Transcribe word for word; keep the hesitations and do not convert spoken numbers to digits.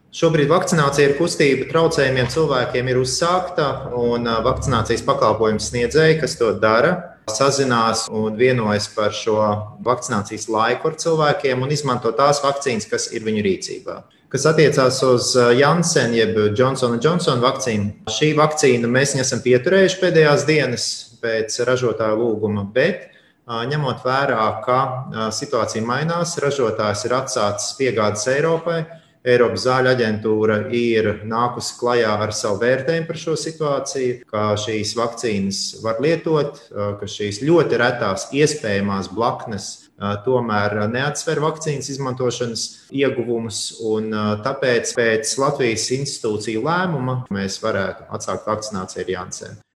Šobrīd vakcinācija ir kustība traucējumiem cilvēkiem ir uzsākta, un vakcinācijas pakalpojumu sniedzēji, kas to dara, sazinās un vienojas par šo vakcinācijas laiku ar cilvēkiem un izmanto tās vakcīnas, kas ir viņu rīcībā. Kas attiecās uz Janssen jeb Johnson and Johnson vakcīnu, šī vakcīna mēs esam pieturējuši pēdējās dienas pēc ražotāja lūguma, bet ņemot vērā, ka situācija mainās, ražotājs ir atsācis piegādes Eiropai, Eiropas zāļu aģentūra ir nākusi klajā ar savu vērtējumu par šo situāciju, ka šīs vakcīnas var lietot, ka šīs ļoti retās iespējamās blaknes tomēr neatsver vakcīnas izmantošanas ieguvumus, un tāpēc pēc Latvijas institūciju lēmuma mēs varētu atsākt vakcināciju ar Janssen.